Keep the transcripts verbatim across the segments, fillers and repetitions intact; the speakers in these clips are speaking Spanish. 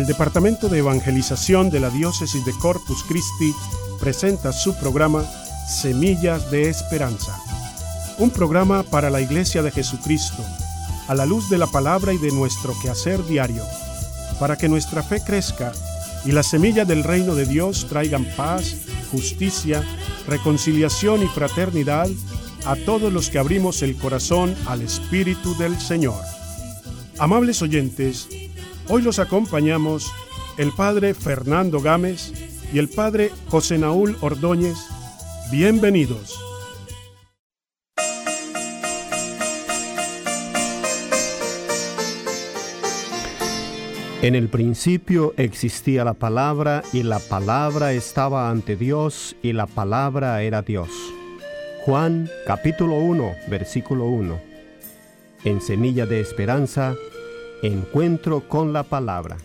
El Departamento de Evangelización de la Diócesis de Corpus Christi presenta su programa Semillas de Esperanza, un programa para la Iglesia de Jesucristo, a la luz de la palabra y de nuestro quehacer diario, para que nuestra fe crezca y las semillas del reino de Dios traigan paz, justicia, reconciliación y fraternidad a todos los que abrimos el corazón al Espíritu del Señor. Amables oyentes, hoy los acompañamos el Padre Fernando Gámez y el Padre José Naúl Ordóñez. Bienvenidos. En el principio existía la palabra, y la palabra estaba ante Dios, y la palabra era Dios. Juan capítulo uno, versículo uno. En Semilla de Esperanza, encuentro con la palabra.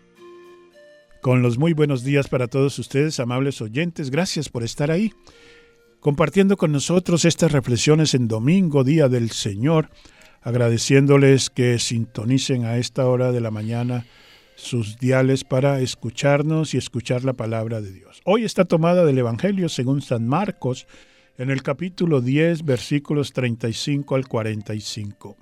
Con los muy buenos días para todos ustedes, amables oyentes. Gracias por estar ahí, compartiendo con nosotros estas reflexiones en domingo, Día del Señor, agradeciéndoles que sintonicen a esta hora de la mañana sus diales para escucharnos y escuchar la palabra de Dios. Hoy está tomada del Evangelio según San Marcos, en el capítulo diez, versículos treinta y cinco al cuarenta y cinco.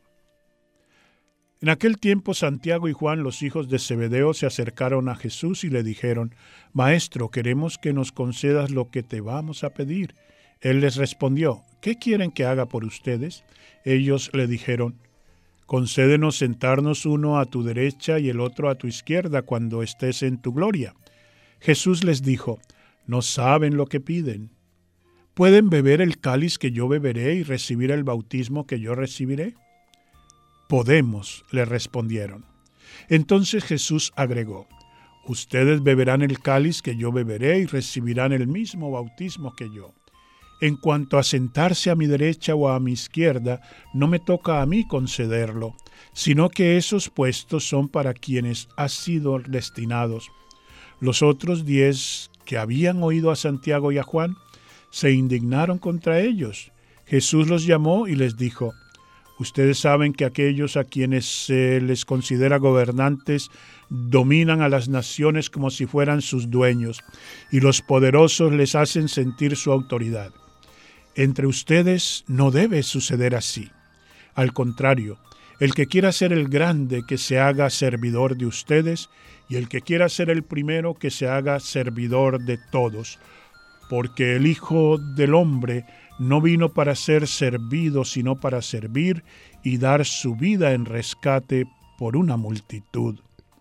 En aquel tiempo Santiago y Juan, los hijos de Zebedeo, se acercaron a Jesús y le dijeron: Maestro, queremos que nos concedas lo que te vamos a pedir. Él les respondió: ¿Qué quieren que haga por ustedes? Ellos le dijeron: Concédenos sentarnos uno a tu derecha y el otro a tu izquierda cuando estés en tu gloria. Jesús les dijo: No saben lo que piden. ¿Pueden beber el cáliz que yo beberé y recibir el bautismo que yo recibiré? Podemos, le respondieron. Entonces Jesús agregó: Ustedes beberán el cáliz que yo beberé y recibirán el mismo bautismo que yo. En cuanto a sentarse a mi derecha o a mi izquierda, no me toca a mí concederlo, sino que esos puestos son para quienes han sido destinados. Los otros diez que habían oído a Santiago y a Juan se indignaron contra ellos. Jesús los llamó y les dijo: Ustedes saben que aquellos a quienes se les considera gobernantes dominan a las naciones como si fueran sus dueños, y los poderosos les hacen sentir su autoridad. Entre ustedes no debe suceder así. Al contrario, el que quiera ser el grande, que se haga servidor de ustedes, y el que quiera ser el primero, que se haga servidor de todos. Porque el Hijo del Hombre no vino para ser servido, sino para servir y dar su vida en rescate por una multitud.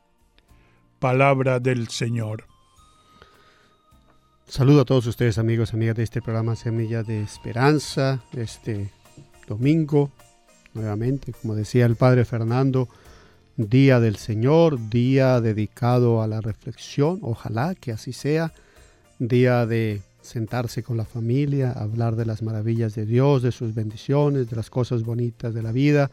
Palabra del Señor. Saludo a todos ustedes, amigos, amigas de este programa Semilla de Esperanza, este domingo, nuevamente, como decía el Padre Fernando, Día del Señor, día dedicado a la reflexión, ojalá que así sea, día de sentarse con la familia, hablar de las maravillas de Dios, de sus bendiciones, de las cosas bonitas de la vida,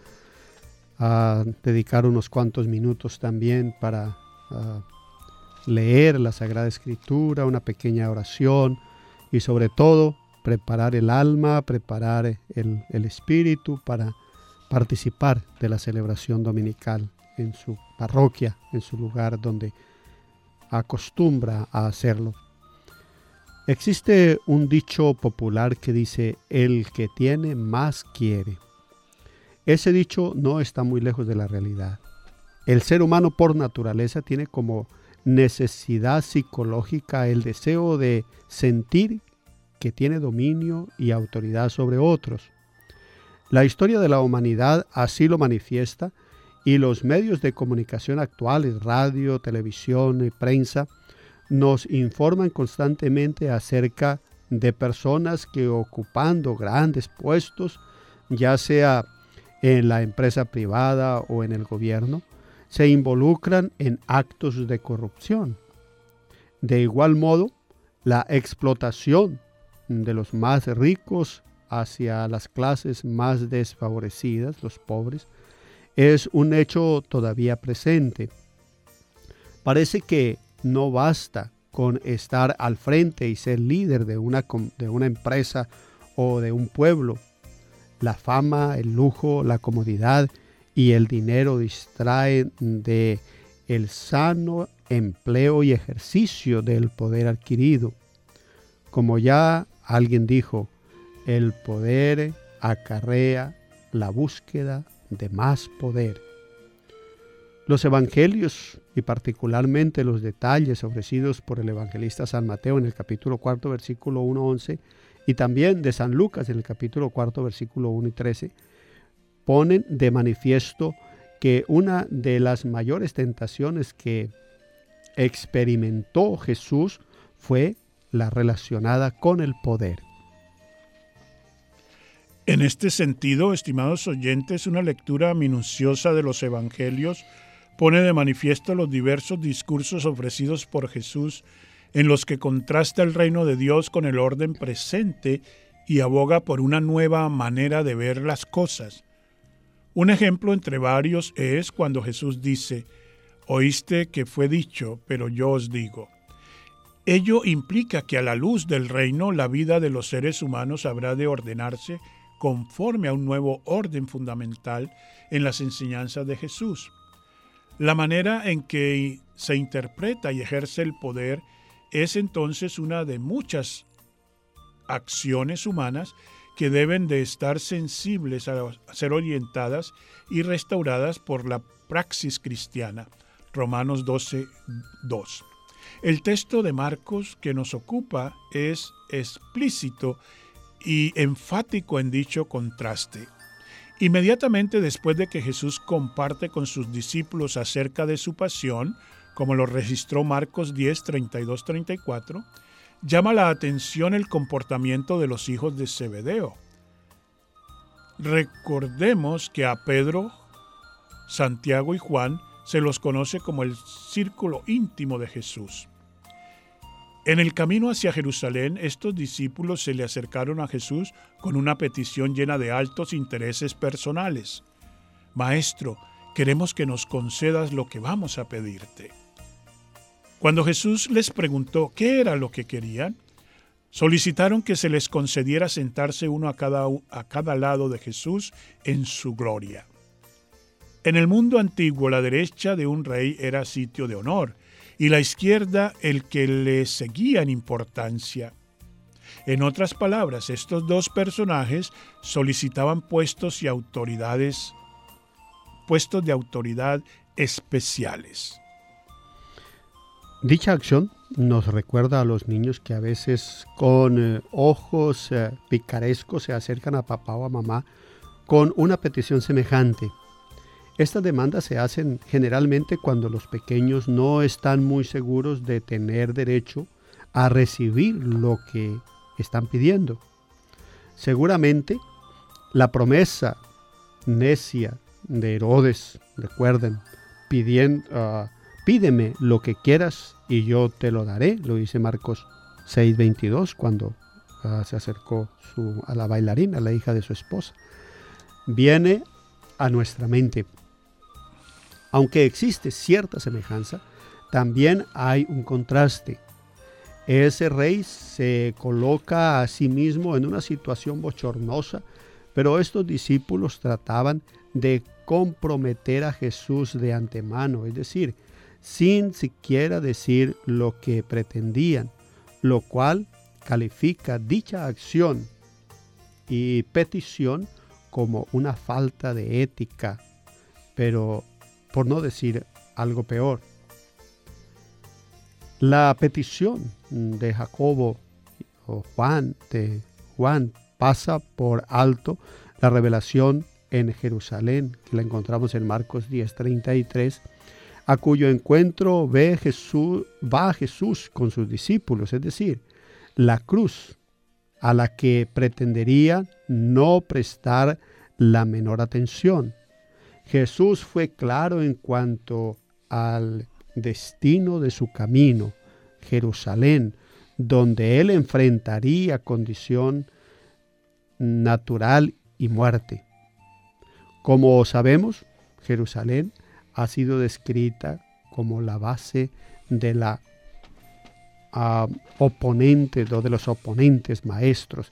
a dedicar unos cuantos minutos también para uh, leer la Sagrada Escritura, una pequeña oración y sobre todo preparar el alma, preparar el, el espíritu para participar de la celebración dominical en su parroquia, en su lugar donde acostumbra a hacerlo. Existe un dicho popular que dice: el que tiene más quiere. Ese dicho no está muy lejos de la realidad. El ser humano por naturaleza tiene como necesidad psicológica el deseo de sentir que tiene dominio y autoridad sobre otros. La historia de la humanidad así lo manifiesta, y los medios de comunicación actuales, radio, televisión y prensa, nos informan constantemente acerca de personas que, ocupando grandes puestos, ya sea en la empresa privada o en el gobierno, se involucran en actos de corrupción. De igual modo, la explotación de los más ricos hacia las clases más desfavorecidas, los pobres, es un hecho todavía presente. Parece que no basta con estar al frente y ser líder de una, de una empresa o de un pueblo. La fama, el lujo, la comodidad y el dinero distraen de el sano empleo y ejercicio del poder adquirido. Como ya alguien dijo, el poder acarrea la búsqueda de más poder. Los evangelios, y particularmente los detalles ofrecidos por el evangelista San Mateo en el capítulo cuarto, versículo uno a once, y también de San Lucas en el capítulo cuarto, versículo uno y trece, ponen de manifiesto que una de las mayores tentaciones que experimentó Jesús fue la relacionada con el poder. En este sentido, estimados oyentes, una lectura minuciosa de los evangelios pone de manifiesto los diversos discursos ofrecidos por Jesús en los que contrasta el reino de Dios con el orden presente y aboga por una nueva manera de ver las cosas. Un ejemplo entre varios es cuando Jesús dice: «Oíste que fue dicho, pero yo os digo». Ello implica que a la luz del reino la vida de los seres humanos habrá de ordenarse conforme a un nuevo orden fundamental en las enseñanzas de Jesús. La manera en que se interpreta y ejerce el poder es entonces una de muchas acciones humanas que deben de estar sensibles a ser orientadas y restauradas por la praxis cristiana. Romanos doce, dos. El texto de Marcos que nos ocupa es explícito y enfático en dicho contraste. Inmediatamente después de que Jesús comparte con sus discípulos acerca de su pasión, como lo registró Marcos diez, treinta y dos a treinta y cuatro, llama la atención el comportamiento de los hijos de Zebedeo. Recordemos que a Pedro, Santiago y Juan se los conoce como el círculo íntimo de Jesús. En el camino hacia Jerusalén, estos discípulos se le acercaron a Jesús con una petición llena de altos intereses personales. «Maestro, queremos que nos concedas lo que vamos a pedirte». Cuando Jesús les preguntó qué era lo que querían, solicitaron que se les concediera sentarse uno a cada, a cada lado de Jesús en su gloria. En el mundo antiguo, la derecha de un rey era sitio de honor, y la izquierda el que le seguía en importancia. En otras palabras, estos dos personajes solicitaban puestos y autoridades, puestos de autoridad especiales. Dicha acción nos recuerda a los niños que a veces con eh, ojos eh, picarescos se acercan a papá o a mamá con una petición semejante. Estas demandas se hacen generalmente cuando los pequeños no están muy seguros de tener derecho a recibir lo que están pidiendo. Seguramente la promesa necia de Herodes, recuerden, pidiendo, uh, pídeme lo que quieras y yo te lo daré, lo dice Marcos seis veintidós cuando uh, se acercó su, a la bailarina, la hija de su esposa. Viene a nuestra mente. Aunque existe cierta semejanza, también hay un contraste. Ese rey se coloca a sí mismo en una situación bochornosa, pero estos discípulos trataban de comprometer a Jesús de antemano, es decir, sin siquiera decir lo que pretendían, lo cual califica dicha acción y petición como una falta de ética, pero por no decir algo peor. La petición de Jacobo o Juan, de Juan pasa por alto la revelación en Jerusalén, que la encontramos en Marcos diez treinta y tres, a cuyo encuentro ve Jesús, va Jesús con sus discípulos, es decir, la cruz a la que pretendería no prestar la menor atención. Jesús fue claro en cuanto al destino de su camino, Jerusalén, donde él enfrentaría condición natural y muerte. Como sabemos, Jerusalén ha sido descrita como la base de la uh, oponente o de los oponentes maestros.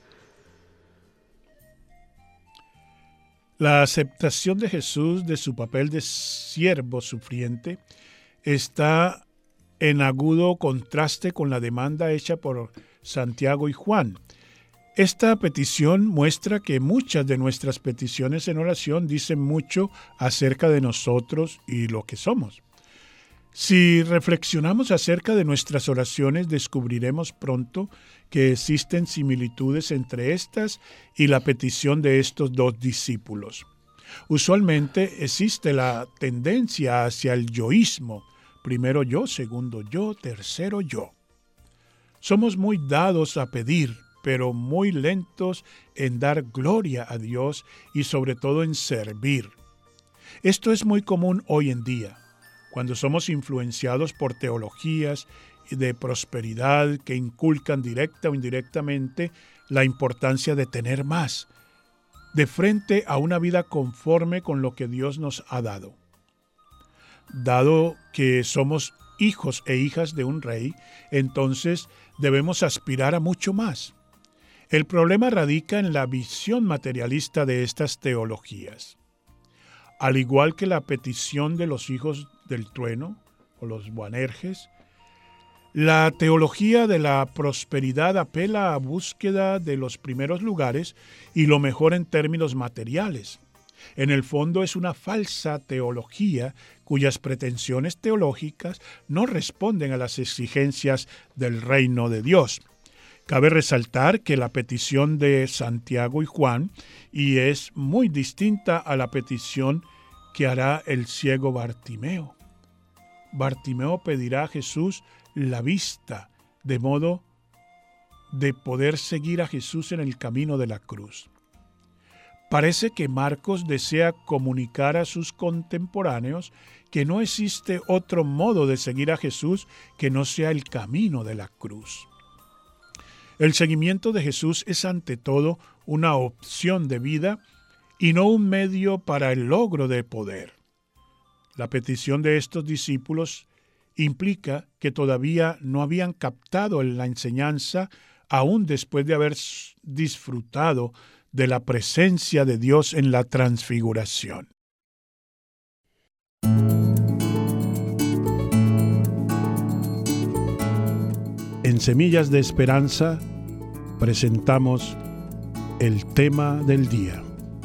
La aceptación de Jesús de su papel de siervo sufriente está en agudo contraste con la demanda hecha por Santiago y Juan. Esta petición muestra que muchas de nuestras peticiones en oración dicen mucho acerca de nosotros y lo que somos. Si reflexionamos acerca de nuestras oraciones, descubriremos pronto que existen similitudes entre estas y la petición de estos dos discípulos. Usualmente existe la tendencia hacia el yoísmo, primero yo, segundo yo, tercero yo. Somos muy dados a pedir, pero muy lentos en dar gloria a Dios y sobre todo en servir. Esto es muy común hoy en día, cuando somos influenciados por teologías de prosperidad que inculcan directa o indirectamente la importancia de tener más, de frente a una vida conforme con lo que Dios nos ha dado. Dado que somos hijos e hijas de un rey, entonces debemos aspirar a mucho más. El problema radica en la visión materialista de estas teologías. Al igual que la petición de los hijos del trueno, o los Boanerges, la teología de la prosperidad apela a búsqueda de los primeros lugares y lo mejor en términos materiales. En el fondo es una falsa teología cuyas pretensiones teológicas no responden a las exigencias del reino de Dios. Cabe resaltar que la petición de Santiago y Juan y es muy distinta a la petición que hará el ciego Bartimeo. Bartimeo pedirá a Jesús la vista, de modo de poder seguir a Jesús en el camino de la cruz. Parece que Marcos desea comunicar a sus contemporáneos que no existe otro modo de seguir a Jesús que no sea el camino de la cruz. El seguimiento de Jesús es ante todo una opción de vida y no un medio para el logro de poder. La petición de estos discípulos implica que todavía no habían captado la enseñanza aún después de haber disfrutado de la presencia de Dios en la transfiguración. En Semillas de Esperanza presentamos el tema del día.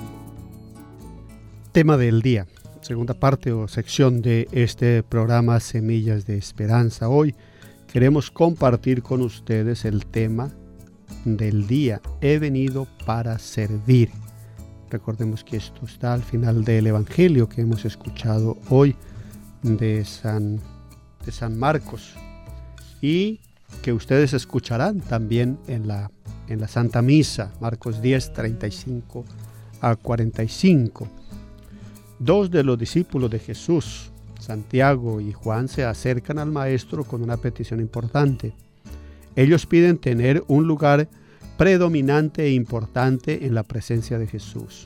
Tema del día, segunda parte o sección de este programa Semillas de Esperanza. Hoy queremos compartir con ustedes el tema del día. He venido para servir. Recordemos que esto está al final del Evangelio que hemos escuchado hoy de San, de San Marcos y que ustedes escucharán también en la, en la Santa Misa, Marcos diez, treinta y cinco a cuarenta y cinco. Dos de los discípulos de Jesús, Santiago y Juan, se acercan al Maestro con una petición importante. Ellos piden tener un lugar predominante e importante en la presencia de Jesús.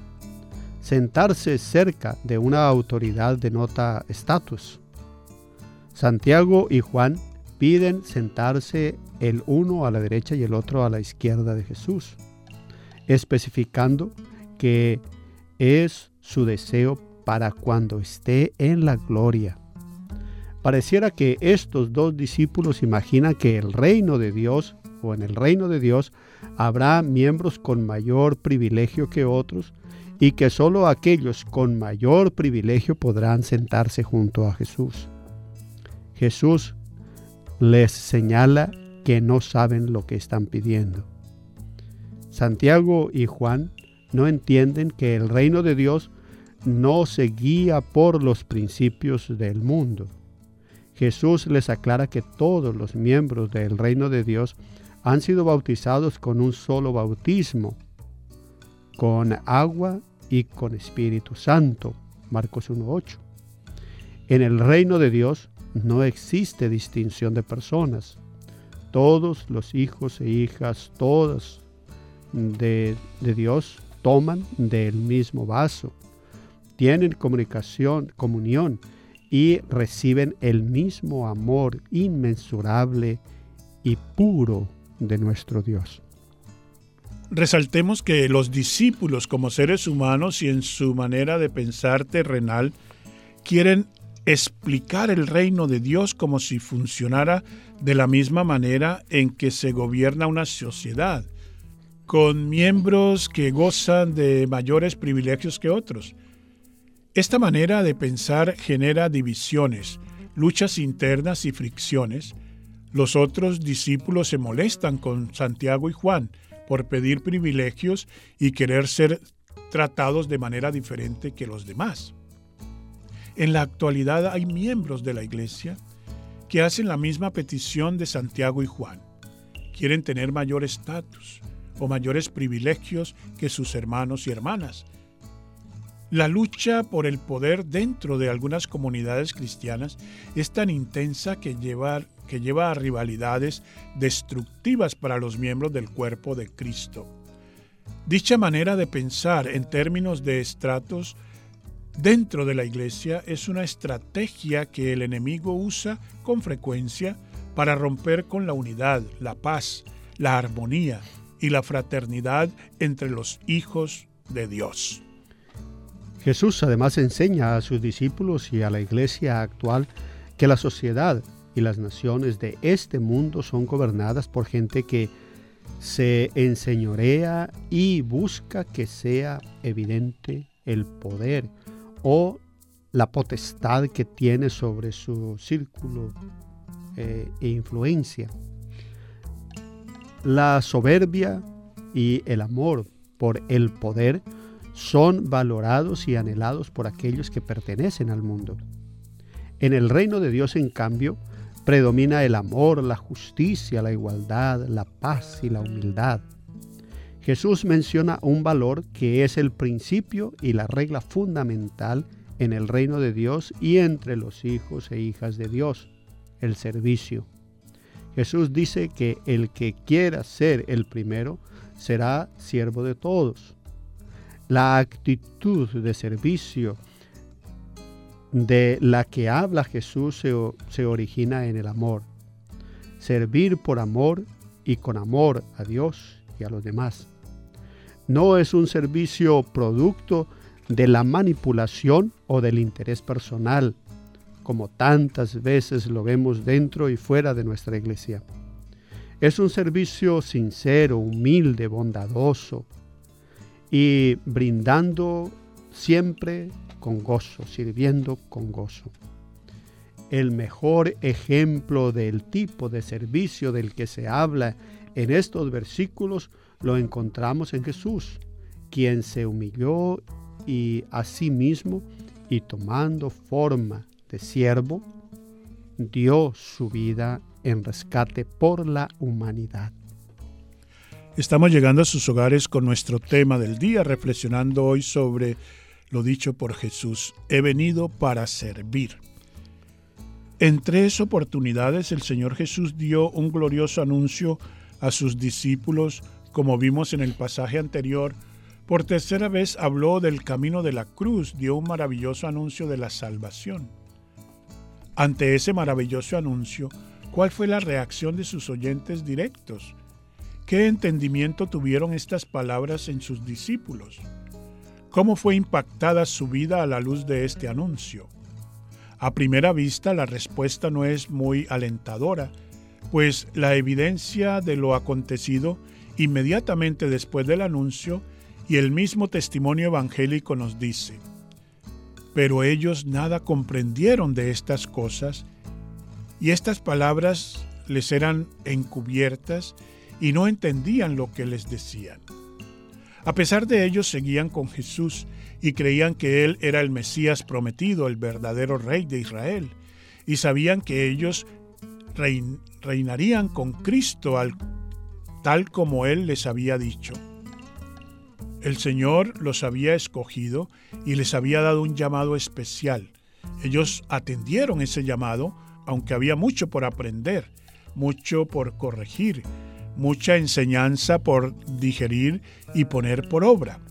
Sentarse cerca de una autoridad denota estatus. Santiago y Juan piden sentarse el uno a la derecha y el otro a la izquierda de Jesús, especificando que es su deseo para cuando esté en la gloria. Pareciera que estos dos discípulos imaginan que el reino de Dios o en el reino de Dios habrá miembros con mayor privilegio que otros y que solo aquellos con mayor privilegio podrán sentarse junto a Jesús. Jesús les señala que no saben lo que están pidiendo. Santiago y Juan no entienden que el reino de Dios no se guía por los principios del mundo. Jesús les aclara que todos los miembros del reino de Dios han sido bautizados con un solo bautismo, con agua y con Espíritu Santo. Marcos uno ocho. En el reino de Dios no existe distinción de personas. Todos los hijos e hijas, todos de, de Dios, toman del mismo vaso, tienen comunicación, comunión y reciben el mismo amor inmensurable y puro de nuestro Dios. Resaltemos que los discípulos como seres humanos y en su manera de pensar terrenal quieren explicar el reino de Dios como si funcionara de la misma manera en que se gobierna una sociedad, con miembros que gozan de mayores privilegios que otros. Esta manera de pensar genera divisiones, luchas internas y fricciones. Los otros discípulos se molestan con Santiago y Juan por pedir privilegios y querer ser tratados de manera diferente que los demás. En la actualidad hay miembros de la Iglesia que hacen la misma petición de Santiago y Juan. Quieren tener mayor estatus o mayores privilegios que sus hermanos y hermanas. La lucha por el poder dentro de algunas comunidades cristianas es tan intensa que lleva, que lleva a rivalidades destructivas para los miembros del cuerpo de Cristo. Dicha manera de pensar en términos de estratos dentro de la Iglesia es una estrategia que el enemigo usa con frecuencia para romper con la unidad, la paz, la armonía y la fraternidad entre los hijos de Dios. Jesús además enseña a sus discípulos y a la Iglesia actual que la sociedad y las naciones de este mundo son gobernadas por gente que se enseñorea y busca que sea evidente el poder o la potestad que tiene sobre su círculo eh, e influencia. La soberbia y el amor por el poder son valorados y anhelados por aquellos que pertenecen al mundo. En el reino de Dios, en cambio, predomina el amor, la justicia, la igualdad, la paz y la humildad. Jesús menciona un valor que es el principio y la regla fundamental en el reino de Dios y entre los hijos e hijas de Dios, el servicio. Jesús dice que el que quiera ser el primero será siervo de todos. La actitud de servicio de la que habla Jesús se, se origina en el amor. Servir por amor y con amor a Dios y a los demás. No es un servicio producto de la manipulación o del interés personal, como tantas veces lo vemos dentro y fuera de nuestra iglesia. Es un servicio sincero, humilde, bondadoso y brindando siempre con gozo, sirviendo con gozo. El mejor ejemplo del tipo de servicio del que se habla en estos versículos lo encontramos en Jesús, quien se humilló y a sí mismo y tomando forma de siervo, dio su vida en rescate por la humanidad. Estamos llegando a sus hogares con nuestro tema del día, reflexionando hoy sobre lo dicho por Jesús: he venido para servir. En tres oportunidades el Señor Jesús dio un glorioso anuncio a sus discípulos, como vimos en el pasaje anterior. Por tercera vez habló del camino de la cruz, dio un maravilloso anuncio de la salvación. Ante ese maravilloso anuncio, ¿cuál fue la reacción de sus oyentes directos? ¿Qué entendimiento tuvieron estas palabras en sus discípulos? ¿Cómo fue impactada su vida a la luz de este anuncio? A primera vista, la respuesta no es muy alentadora, pues la evidencia de lo acontecido inmediatamente después del anuncio y el mismo testimonio evangélico nos dice: pero ellos nada comprendieron de estas cosas, y estas palabras les eran encubiertas y no entendían lo que les decían. A pesar de ello, seguían con Jesús y creían que Él era el Mesías prometido, el verdadero Rey de Israel, y sabían que ellos rein, reinarían con Cristo al, tal como Él les había dicho. El Señor los había escogido y les había dado un llamado especial. Ellos atendieron ese llamado, aunque había mucho por aprender, mucho por corregir, mucha enseñanza por digerir y poner por obra.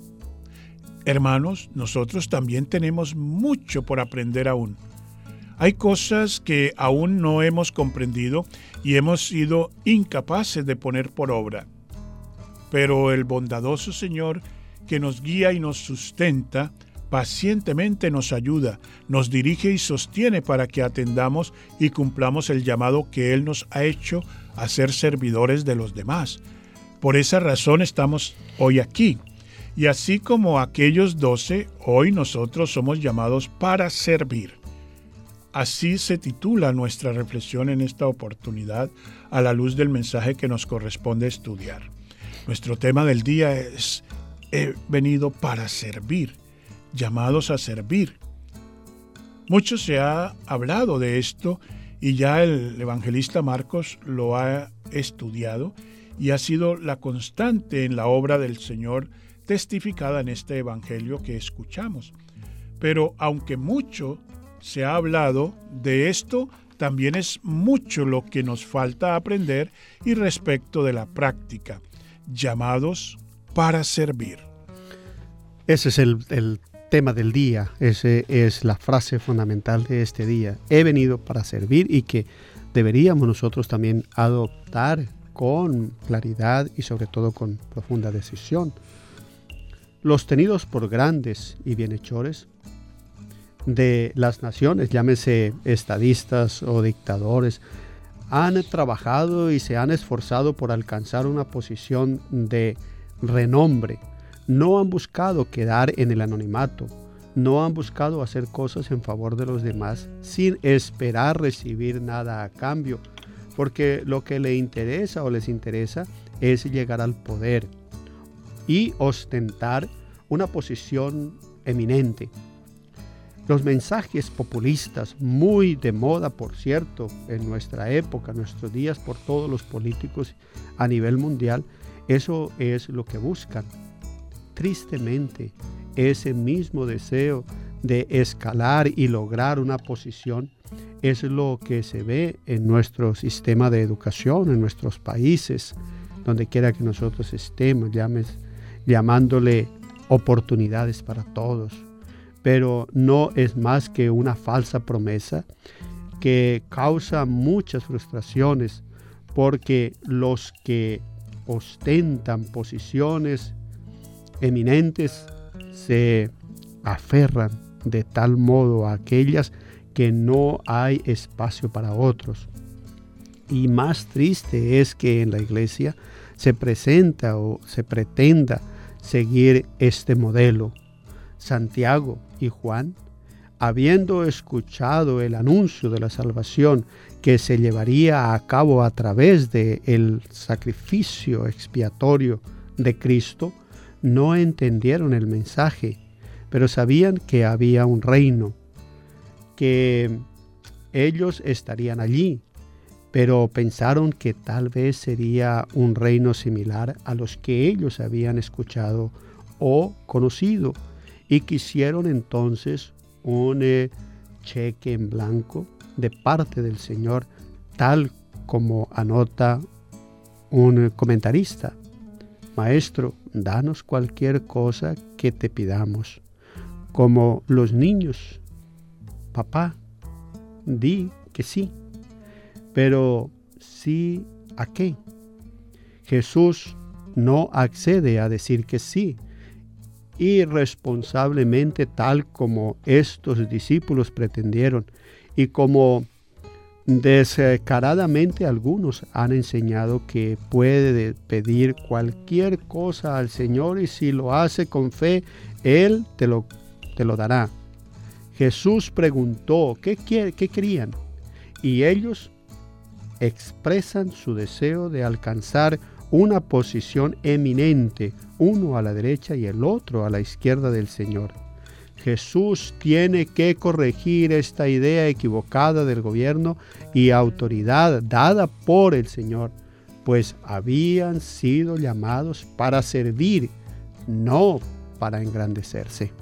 Hermanos, nosotros también tenemos mucho por aprender aún. Hay cosas que aún no hemos comprendido y hemos sido incapaces de poner por obra. Pero el bondadoso Señor que nos guía y nos sustenta pacientemente nos ayuda, nos dirige y sostiene para que atendamos y cumplamos el llamado que Él nos ha hecho a ser servidores de los demás. Por esa razón estamos hoy aquí. Y así como aquellos doce, hoy nosotros somos llamados para servir. Así se titula nuestra reflexión en esta oportunidad a la luz del mensaje que nos corresponde estudiar. Nuestro tema del día es: he venido para servir, llamados a servir. Mucho se ha hablado de esto y ya el evangelista Marcos lo ha estudiado y ha sido la constante en la obra del Señor testificada en este evangelio que escuchamos. Pero aunque mucho se ha hablado de esto, también es mucho lo que nos falta aprender y respecto de la práctica. Llamados para servir. Ese es el, el tema del día, esa es la frase fundamental de este día. He venido para servir, y que deberíamos nosotros también adoptar con claridad y sobre todo con profunda decisión. Los tenidos por grandes y bienhechores de las naciones, llámese estadistas o dictadores, han trabajado y se han esforzado por alcanzar una posición de renombre. No han buscado quedar en el anonimato, no han buscado hacer cosas en favor de los demás sin esperar recibir nada a cambio, porque lo que le interesa o les interesa es llegar al poder y ostentar una posición eminente. Los mensajes populistas, muy de moda, por cierto, en nuestra época, en nuestros días, por todos los políticos a nivel mundial, eso es lo que buscan. Tristemente, ese mismo deseo de escalar y lograr una posición es lo que se ve en nuestro sistema de educación, en nuestros países, donde quiera que nosotros estemos, llames, llamándole oportunidades para todos. Pero no es más que una falsa promesa que causa muchas frustraciones, porque los que ostentan posiciones eminentes se aferran de tal modo a aquellas que no hay espacio para otros. Y más triste es que en la iglesia se presenta o se pretenda seguir este modelo. Santiago y Juan, habiendo escuchado el anuncio de la salvación que se llevaría a cabo a través del sacrificio expiatorio de Cristo, no entendieron el mensaje, pero sabían que había un reino, que ellos estarían allí, pero pensaron que tal vez sería un reino similar a los que ellos habían escuchado o conocido, y quisieron entonces un eh, cheque en blanco de parte del Señor, tal como anota un comentarista: Maestro, danos cualquier cosa que te pidamos. Como los niños, papá, di que sí. Pero ¿sí a qué? Jesús no accede a decir que sí, irresponsablemente, tal como estos discípulos pretendieron y como descaradamente algunos han enseñado que puede pedir cualquier cosa al Señor y si lo hace con fe, Él te lo, te lo dará. Jesús preguntó ¿qué, quiere, qué querían? Y ellos expresan su deseo de alcanzar una posición eminente, uno a la derecha y el otro a la izquierda del Señor. Jesús tiene que corregir esta idea equivocada del gobierno y autoridad dada por el Señor, pues habían sido llamados para servir, no para engrandecerse.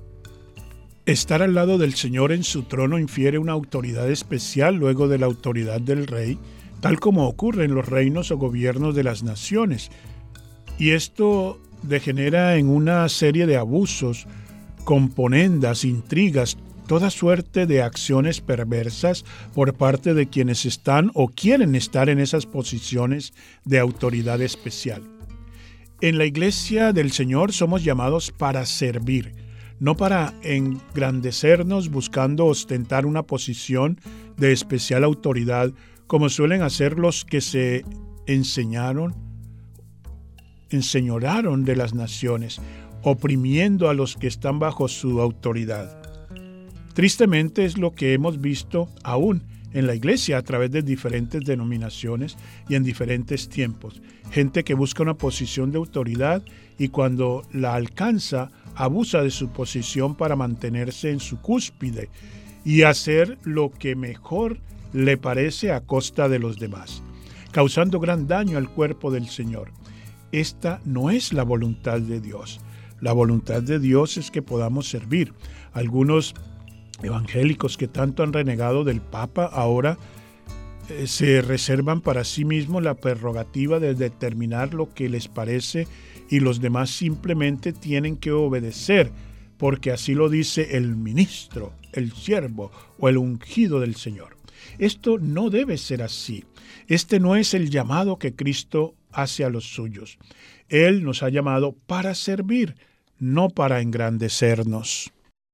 Estar al lado del Señor en su trono infiere una autoridad especial luego de la autoridad del Rey, tal como ocurre en los reinos o gobiernos de las naciones. Y esto degenera en una serie de abusos, componendas, intrigas, toda suerte de acciones perversas por parte de quienes están o quieren estar en esas posiciones de autoridad especial. En la Iglesia del Señor somos llamados para servir, no para engrandecernos buscando ostentar una posición de especial autoridad, como suelen hacer los que se enseñaron, enseñoraron de las naciones, oprimiendo a los que están bajo su autoridad. Tristemente es lo que hemos visto aún en la iglesia a través de diferentes denominaciones y en diferentes tiempos. Gente que busca una posición de autoridad y cuando la alcanza, abusa de su posición para mantenerse en su cúspide y hacer lo que mejor le parece a costa de los demás, causando gran daño al cuerpo del Señor. Esta no es la voluntad de Dios. La voluntad de Dios es que podamos servir. Algunos evangélicos que tanto han renegado del Papa ahora eh, se reservan para sí mismos la prerrogativa de determinar lo que les parece y los demás simplemente tienen que obedecer porque así lo dice el ministro, el siervo o el ungido del Señor. Esto no debe ser así. Este no es el llamado que Cristo hace a los suyos. Él nos ha llamado para servir, no para engrandecernos.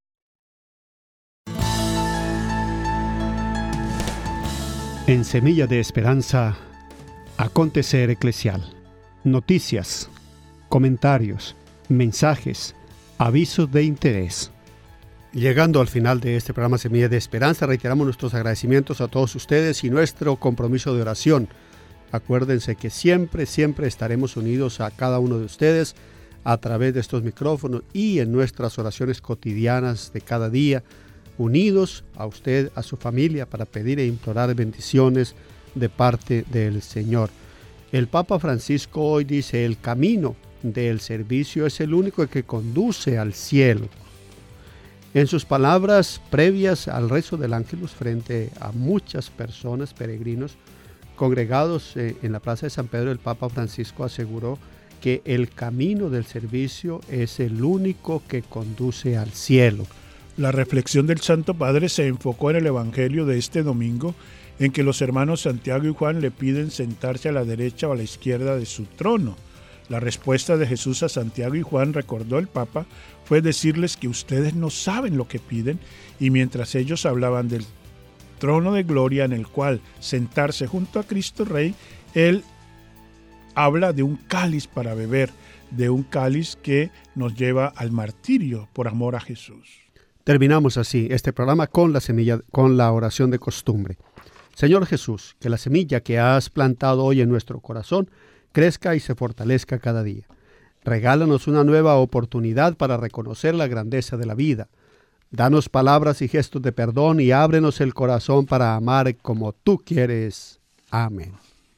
En Semilla de Esperanza, acontecer eclesial. Noticias, comentarios, mensajes, avisos de interés. Llegando al final de este programa Semilla de Esperanza, reiteramos nuestros agradecimientos a todos ustedes y nuestro compromiso de oración. Acuérdense que siempre, siempre estaremos unidos a cada uno de ustedes a través de estos micrófonos y en nuestras oraciones cotidianas de cada día, unidos a usted, a su familia, para pedir e implorar bendiciones de parte del Señor. El Papa Francisco hoy dice: el camino del servicio es el único que conduce al cielo. En sus palabras previas al rezo del Ángelus frente a muchas personas, peregrinos, congregados en la plaza de San Pedro, el Papa Francisco aseguró que el camino del servicio es el único que conduce al cielo. La reflexión del Santo Padre se enfocó en el Evangelio de este domingo, en que los hermanos Santiago y Juan le piden sentarse a la derecha o a la izquierda de su trono. La respuesta de Jesús a Santiago y Juan, recordó el Papa, fue decirles que ustedes no saben lo que piden, y mientras ellos hablaban del trono de gloria en el cual sentarse junto a Cristo Rey, Él habla de un cáliz para beber, de un cáliz que nos lleva al martirio por amor a Jesús. Terminamos así este programa con la semilla, con la oración de costumbre. Señor Jesús, que la semilla que has plantado hoy en nuestro corazón crezca y se fortalezca cada día. Regálanos una nueva oportunidad para reconocer la grandeza de la vida. Danos palabras y gestos de perdón y ábrenos el corazón para amar como tú quieres. Amén.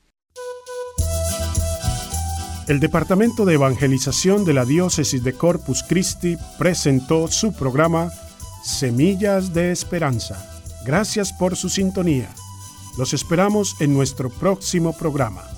El Departamento de Evangelización de la Diócesis de Corpus Christi presentó su programa Semillas de Esperanza. Gracias por su sintonía. Los esperamos en nuestro próximo programa.